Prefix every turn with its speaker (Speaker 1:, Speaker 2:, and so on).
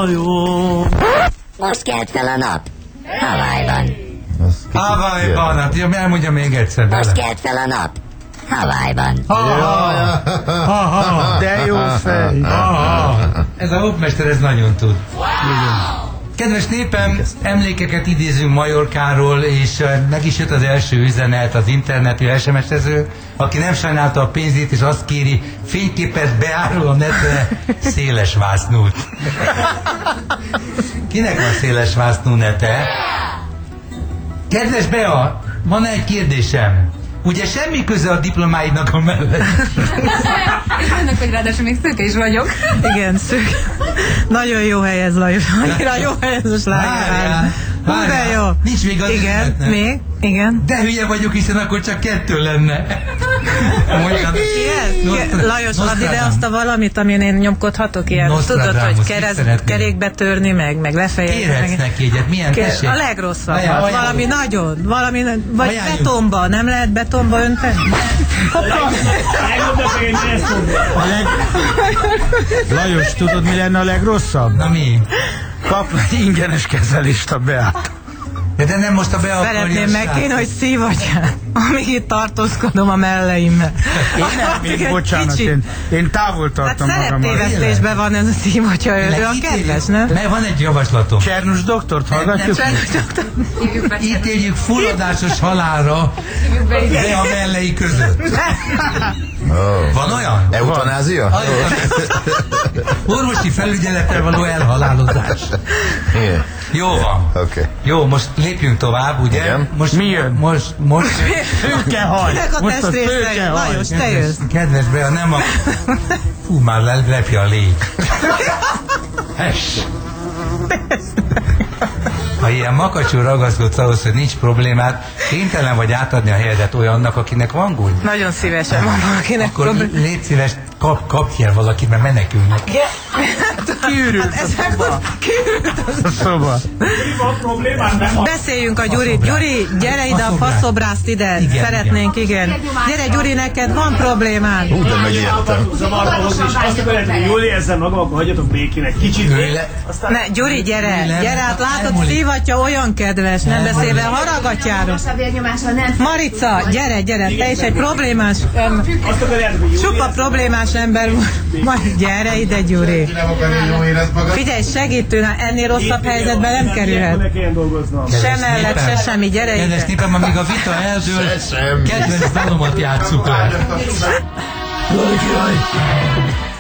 Speaker 1: hajó.
Speaker 2: Most kelt fel a nap. Hawaii-ban.
Speaker 3: Hawaii-ban, hát elmondja még egyszer.
Speaker 2: Most kelt fel a nap. Hawaii-ban.
Speaker 1: De jó fej.
Speaker 3: Ez a hopmester, ez nagyon tud. Kedves népem, emlékeket idézünk Majorkáról, és meg is jött az első üzenet az interneti SMS-ező, aki nem sajnálta a pénzét, és azt kéri, fényképet beárul a netre széles vásznút. Kinek van széles vásznú nete? Kedves Bea, van egy kérdésem. Ugye semmi köze a diplomáidnak a mellett?
Speaker 4: És annak, hogy ráadásul még szőke is vagyok.
Speaker 5: Igen, szőke. Nagyon jó hely ez, Lajos. Annyira jó hely ez a slágerház. De jó.
Speaker 3: Nincs még az
Speaker 5: igen,
Speaker 3: üzenetnek.
Speaker 5: még? Igen.
Speaker 3: De hülye vagyok, hiszen akkor csak 2 lenne.
Speaker 5: Igen? Lajos, add ide azt a valamit, amin én nyomkodhatok ilyen. Tudod, hogy kerékbe törni, meg lefejezni.
Speaker 3: Kérhetsz neki egyet, milyen tessék?
Speaker 5: A legrosszabb. Valami nagyon, valami, vagy betonba, nem lehet betonba önteni?
Speaker 1: Lajos, tudod, mi lenne a legrosszabb?
Speaker 3: Na mi?
Speaker 1: Kapna egy ingyenes kezelést a Beát.
Speaker 3: De nem most a Bea akarja.
Speaker 5: Szeretném meg kéne, hogy szívagyál, amíg itt tartózkodom a melleimmel.
Speaker 1: Én bocsánat, én távol tartom
Speaker 5: hát
Speaker 1: magam.
Speaker 5: Szereptévesztésben van ez a szívagya, ő a kedves, nem?
Speaker 3: Mert van egy javaslatom.
Speaker 1: Csernus doktort hallgatjuk?
Speaker 3: Ítéljük fulladásos halálra Bea mellei között. Van olyan?
Speaker 6: Eutanázia?
Speaker 3: Orvosi felügyelettel való elhalálozás.
Speaker 6: Igen.
Speaker 3: Jó van.
Speaker 6: Okay.
Speaker 3: Jó, most lépjünk tovább, ugye?
Speaker 6: Igen.
Speaker 3: Most
Speaker 1: mi jön?
Speaker 3: Most
Speaker 1: Főkehaj.
Speaker 5: Kinek a testrészei? Lajos, te jössz.
Speaker 3: Kedves Bea, nem a... Fú, már lepje a légy. Hess! Ha ilyen makacsul ragaszkodsz ahhoz, hogy nincs problémát, kénytelen vagy átadni a helyedet olyannak, akinek van gond?
Speaker 5: Nagyon szívesen van valakinek
Speaker 3: Akkor
Speaker 5: probléma.
Speaker 3: légy szíves, kapj el valakit, mert menekülnek.
Speaker 1: Kiürült a szoba. A szoba.
Speaker 5: Beszéljünk a Gyuri. Gyuri, gyere ide a faszobrászt ide.
Speaker 3: Igen,
Speaker 5: szeretnénk, igen. Gyere Gyuri, neked van problémád.
Speaker 6: Hú, de megijedtem.
Speaker 7: Azt akarjátok, hogy jól érzem magam, akkor hagyjatok békének. Kicsit.
Speaker 5: Ne, Gyuri, gyere. Gyere, hát látod, szívatja olyan kedves, nem beszélve haragatyáról. Marica, gyere, te is egy problémás,
Speaker 7: Azt akarjátok, hogy jól
Speaker 5: csupa problémás ember. Majd gyere ide, Gyuri. Figyelj, segítőn, ennél rosszabb helyzetben nem kerülhet.
Speaker 7: ne kelljen dolgoznom.
Speaker 5: Se mellett, se semmi, gyere
Speaker 3: Kedves
Speaker 5: ide.
Speaker 3: népem, amíg a vita eldől, kedvenc dalomat játsszuk le.